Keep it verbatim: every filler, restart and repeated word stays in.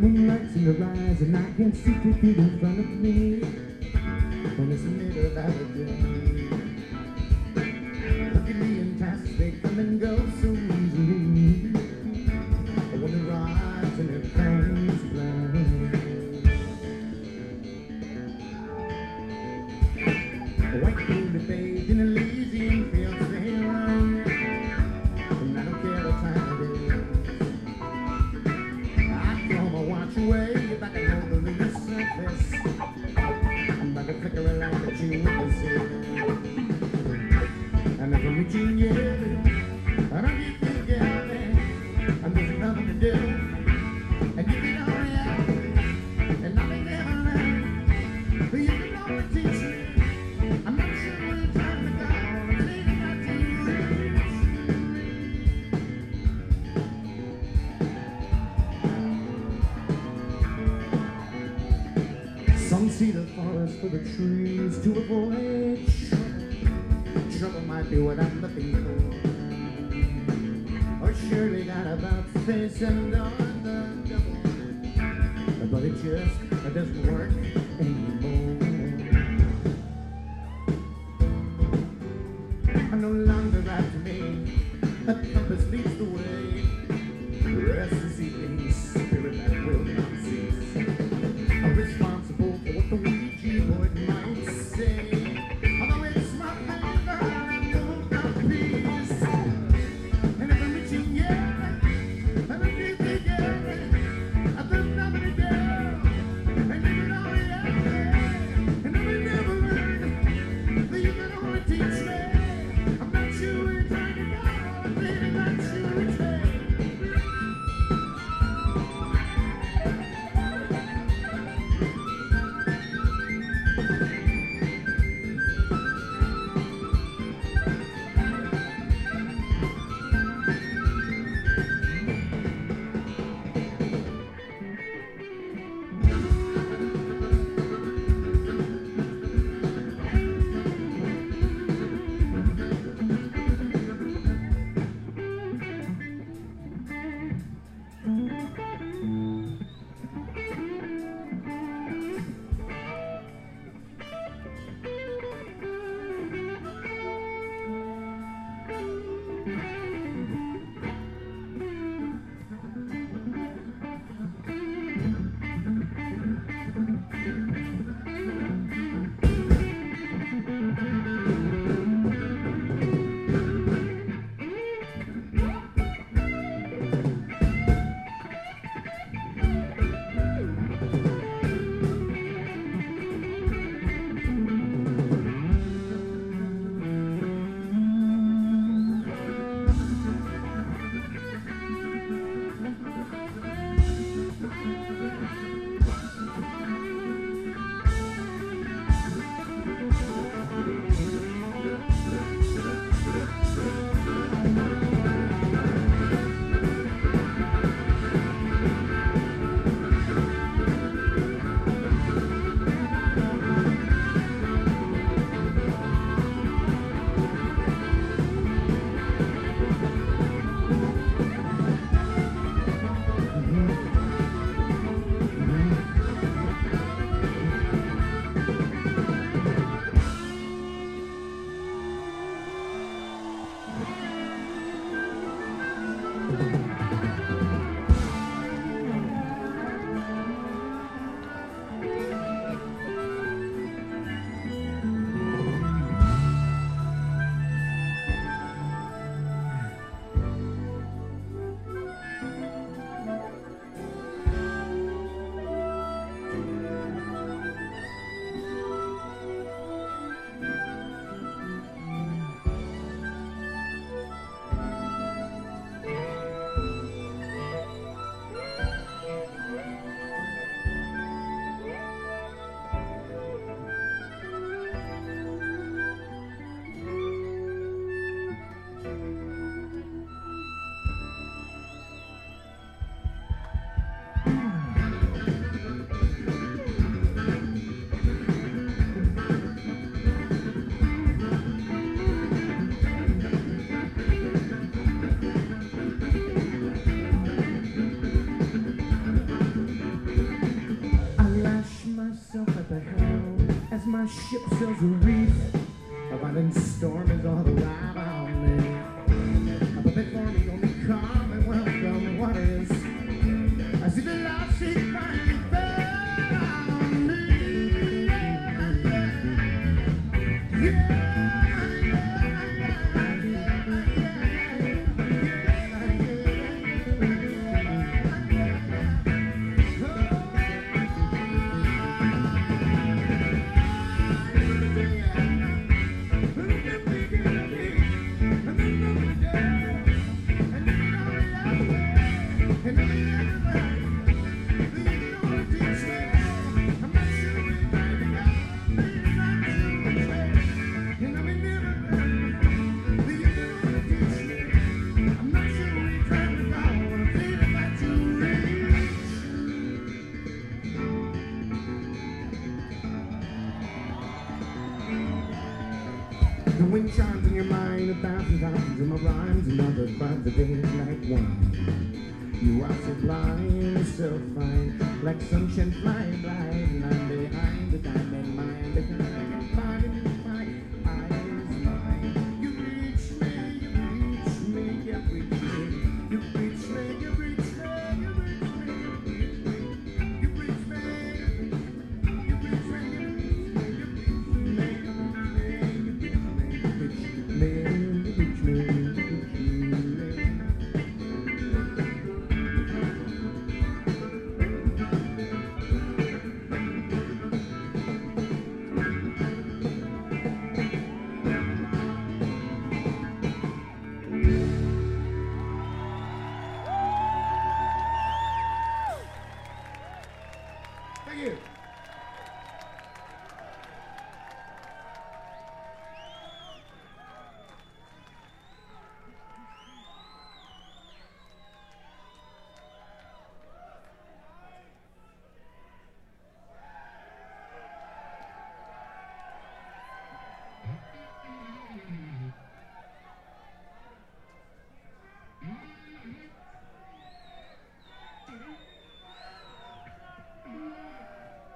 Moonlight's in the rise and I can see two feet in front of me when it's the middle of the day. Look at me and tasks, they come and go so easily. I want to rise and their fangs blow. White moon bathed in Elysian fields, they run, and I don't care what time it is. Away, if I can hold the lunar surface, I'm like a flickering light that you witness. And if I'm reaching you, I don't get to get out there, and there's nothing to do, and you can only out, and nothing ever learned, but you can only teach me. I'm not sure where you're trying to go, I'm leaving that to you. Some see the forest for the trees to avoid trouble. Trouble might be what I'm looking for. Or surely not about face and on the double. But it just it doesn't work anymore. I no longer have to make a compass leads the way. Rest is seeking spirit that will not cease. I'm responsible for what the Ouija board might say. Although it's my finger and moved out peace. And if I'm reaching you, and I'm deep together, I there's nothing to do. And you can only ship sails a reef, a violent storm is all around me. But before me only calm and welcome waters, I see the last sea finally found me. Yeah, yeah, the wind chimes in your mind a thousand times in my rhymes, and other finds the days like one. You are so blind, so fine, like sunshine flying blind, and I'm behind the diamond mine, the diamond mine, my eyes mine. You reach me, you reach me, you reach me, you reach me, you reach me, you reach me, you reach me, you reach me, you Thank you.